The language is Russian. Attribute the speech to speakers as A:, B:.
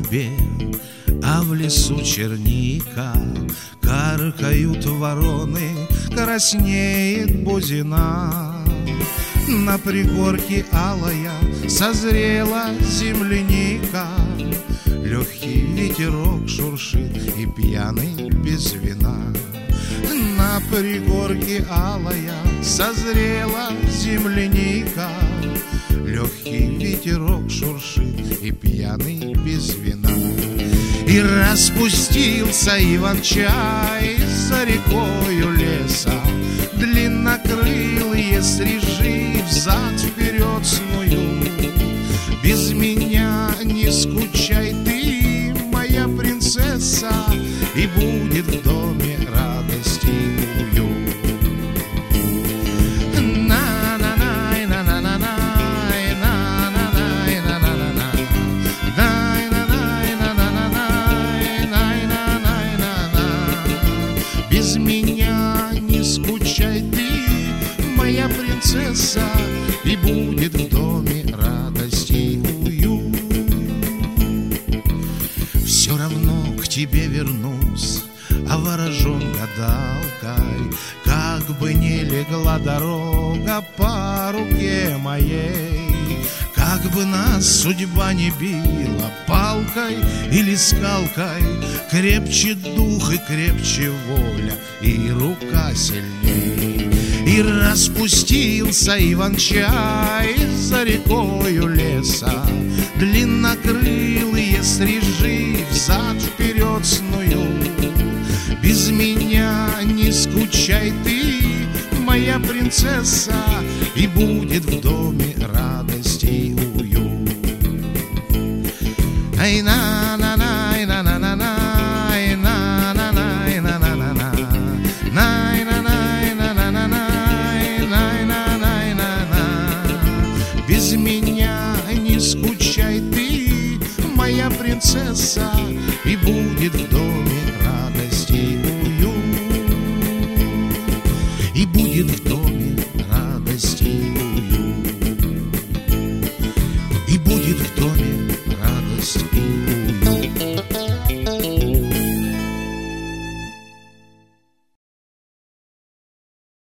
A: тебе, а в лесу черника, каркают вороны, краснеет бузина. На пригорке алая созрела земляника, легкий ветерок шуршит и пьяный без вина. На пригорке алая созрела земляника, легкий ветерок шуршит и пьяный без вина. И распустился иван-чай за рекою леса, длиннокрылые стрижи взад-вперед снуют. Без меня не скучай ты, моя принцесса, и будет в доме радость и уют. Без меня не скучай ты, моя принцесса, и будет в доме радость и уют. Все равно к тебе вернусь, а ворожен гадалкой, как бы не легла дорога по руке моей. Как бы нас судьба не била палкой или скалкой, крепче дух и крепче воля, и рука сильней. И распустился иван-чай за рекою леса, длиннокрылые стрижи взад-вперед снуют. Без меня не скучай ты, моя принцесса, и будет в доме радость и уют. Ай на на на на на на на на на на на на на на на. Без меня не скучай ты, моя принцесса, и будет в доме радость и уют. И будет в доме